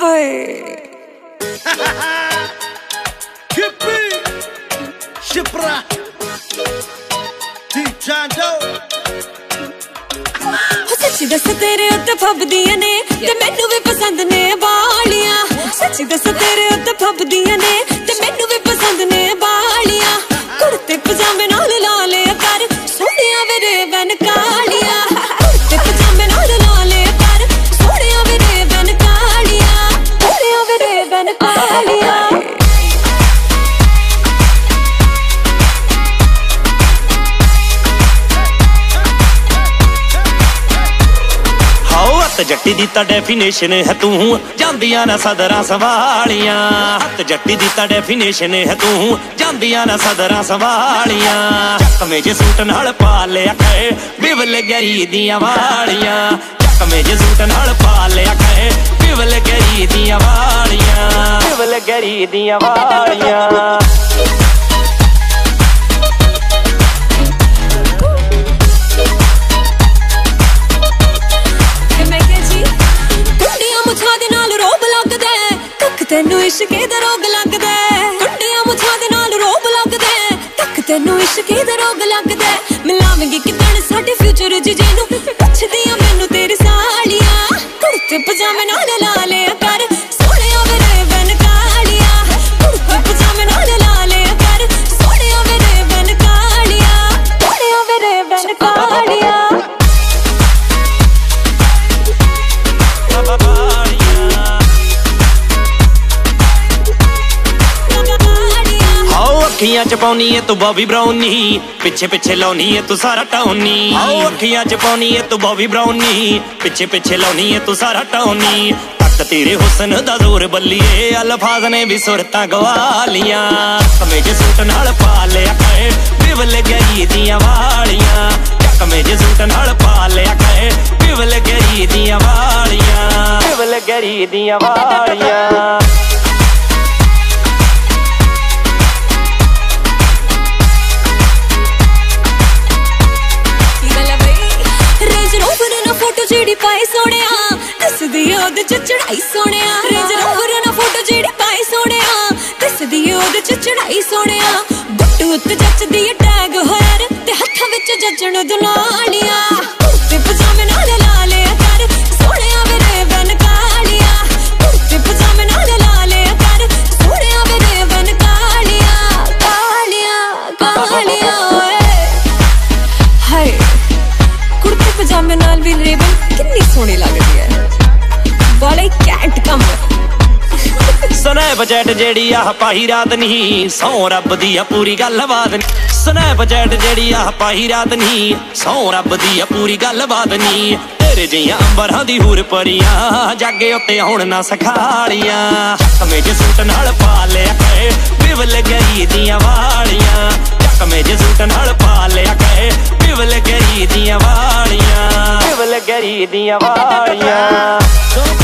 Shipra Tichando सच्ची दस तेरे उत्ते फबदियां ने ते मैनू भी पसंद ने बालियां सच्ची दस तेरे उत्ते फबदियां ने ते मैनू भी पसंद ने बालियां कुर्ते पजामे नाल ला ले कर सोहणिया वे बन कालियां कुर्ते पजामे नाल ला ले कर सोहणिया वे बन कालियां सोहणिया वे बन कालियां जट्टी दी ता डेफिनेशन है तू जांदियां ना सदरां संभालियां हत्थ जट्टी दी ता डेफिनेशन है तू जांदियां ना सदरां संभालियां चकमे जे सूट नाल पा लिया कहे बिवल गरी दियां वालियां चकमे जे सूट नाल पा लिया कहे बिवल गरी दियां वालियां बिवल गरी दियां वालियां तेनू इश्के दा रोग लगदा कुंडियां मुछां दे नाल रोब लगदा तक तेनू इश्के दा रोग लगदा मिलावेंगी कितने साडे फ्यूचर च जेनू पुछदियां मैनू तेरी सालियां कुर्ते पजामे नाल ला ले कर सोहणिया वे बन कालियां कुर्ते पजामे नाल ला ले कर सोहणिया वे बन कालियां सोहणिया वे बन कालियां अखियां च पाउनी है तू बॉबी ब्राउनी पिछे पिछे लाउनी है तू सारा टाउनी अखियां च पाउनी है तू बॉबी ब्राउनी पिछे पिछे लाउनी है तू सारा टाउनी तक तेरे हुस्न दा जोर बल्लिए अल्फाज ने भी सुरतां गवा लियां चकमे जे सूट नाल पा लिया कहे बिवल गई दियां वालियां चकमे जे सूट नाल पा लिया कहे बिवल गई दियां वालियां बिवल गई दियां वालियां जेड़ी पाए सोनिया दसदी ओद च चढ़ाई सोनिया रेंज रोवर ना फोटो जेड़ी पाए सोनिया दसदी ओद च चढ़ाई सोनिया गुट्टू उत्ते जचदी टैग होयर ते हत्थां विच जजण दुनालियां कुर्ते पजामे नाल ला ले कर सोहणिया वे बन कालियां कुर्ते पजामे नाल ला ले कर सोहणिया वे बन कालियां कालियां कालियां हाय कुर्ते पजामे नाल भी रेबन कितनी सोहनी लगदी है बाले कैंट कम स्नैप चैट जेड़ी आह पाही रात नहीं सौ रब दी पूरी गलबात नहीं स्नैप चैट जेड़ी आह पाही रात नहीं सौ रब दी पूरी गलबात नहीं तेरे जियां अंबरां दी हूर परियां जागे उत्ते हुण ना सखालियां चकमे जे सूट नाल पा लिया कहे बिवल गई दियां वालियां चकमे जे सूट नाल पा लिया कहे बिवल गई दियां वालियां बिवल गई दियां वालियां